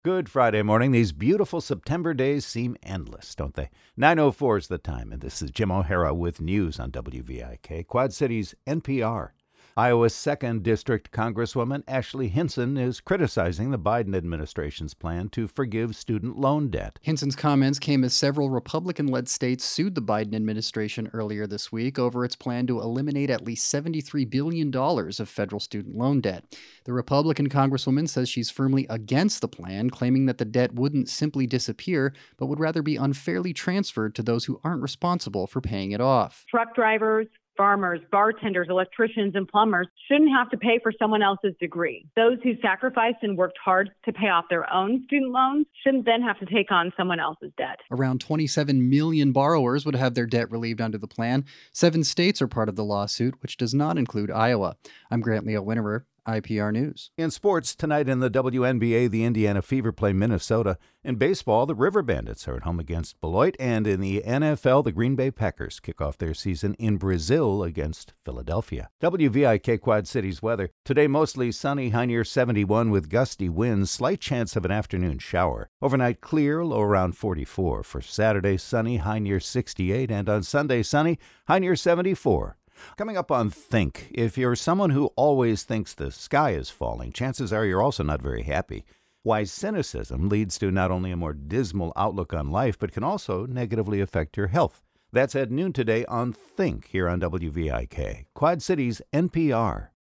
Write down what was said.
Good Friday morning. These beautiful September days seem endless, don't they? 9:04 is the time, and this is Jim O'Hara with news on WVIK, Quad Cities NPR. Iowa's 2nd District Congresswoman Ashley Hinson is criticizing the Biden administration's plan to forgive student loan debt. Hinson's comments came as several Republican-led states sued the Biden administration earlier this week over its plan to eliminate at least $73 billion of federal student loan debt. The Republican Congresswoman says she's firmly against the plan, claiming that the debt wouldn't simply disappear, but would rather be unfairly transferred to those who aren't responsible for paying it off. Truck drivers, farmers, bartenders, electricians, and plumbers shouldn't have to pay for someone else's degree. Those who sacrificed and worked hard to pay off their own student loans shouldn't then have to take on someone else's debt. Around 27 million borrowers would have their debt relieved under the plan. 7 states are part of the lawsuit, which does not include Iowa. I'm Grant Leo Winterer, IPR News. In sports, tonight in the WNBA, the Indiana Fever play Minnesota. In baseball, the River Bandits are at home against Beloit. And in the NFL, the Green Bay Packers kick off their season in Brazil against Philadelphia. WVIK Quad Cities weather. Today, mostly sunny, high near 71 with gusty winds, slight chance of an afternoon shower. Overnight, clear, low around 44. For Saturday, sunny, high near 68. And on Sunday, sunny, high near 74. Coming up on Think, if you're someone who always thinks the sky is falling, chances are you're also not very happy. Why cynicism leads to not only a more dismal outlook on life, but can also negatively affect your health. That's at noon today on Think here on WVIK, Quad Cities NPR.